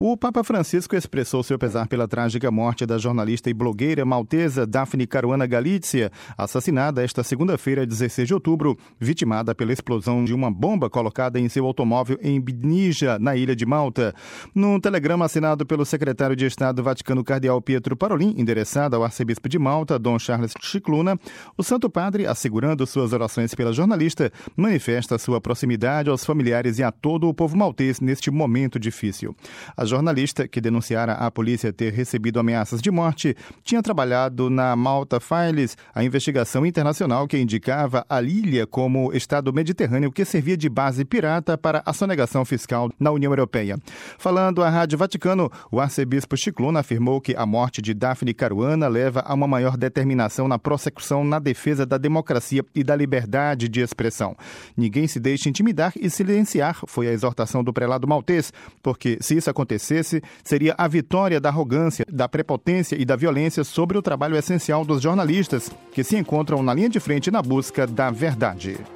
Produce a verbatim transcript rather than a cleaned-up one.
O Papa Francisco expressou seu pesar pela trágica morte da jornalista e blogueira maltesa Daphne Caruana Galizia, assassinada esta segunda-feira, dezesseis de outubro, vitimada pela explosão de uma bomba colocada em seu automóvel em Bnija, na ilha de Malta. Num telegrama assinado pelo secretário de Estado do Vaticano, cardeal Pietro Parolin, endereçado ao arcebispo de Malta, Dom Charles Scicluna, o Santo Padre, assegurando suas orações pela jornalista, manifesta sua proximidade aos familiares e a todo o povo maltês neste momento difícil. A jornalista, que denunciara à polícia ter recebido ameaças de morte, tinha trabalhado na Malta Files, a investigação internacional que indicava a ilha como estado mediterrâneo que servia de base pirata para a sonegação fiscal na União Europeia. Falando à Rádio Vaticano, o arcebispo Scicluna afirmou que a morte de Daphne Caruana leva a uma maior determinação na prossecução na defesa da democracia e da liberdade de expressão. Ninguém se deixe intimidar e silenciar, foi a exortação do prelado maltês, porque se isso acontecer, seria a vitória da arrogância, da prepotência e da violência sobre o trabalho essencial dos jornalistas, que se encontram na linha de frente na busca da verdade.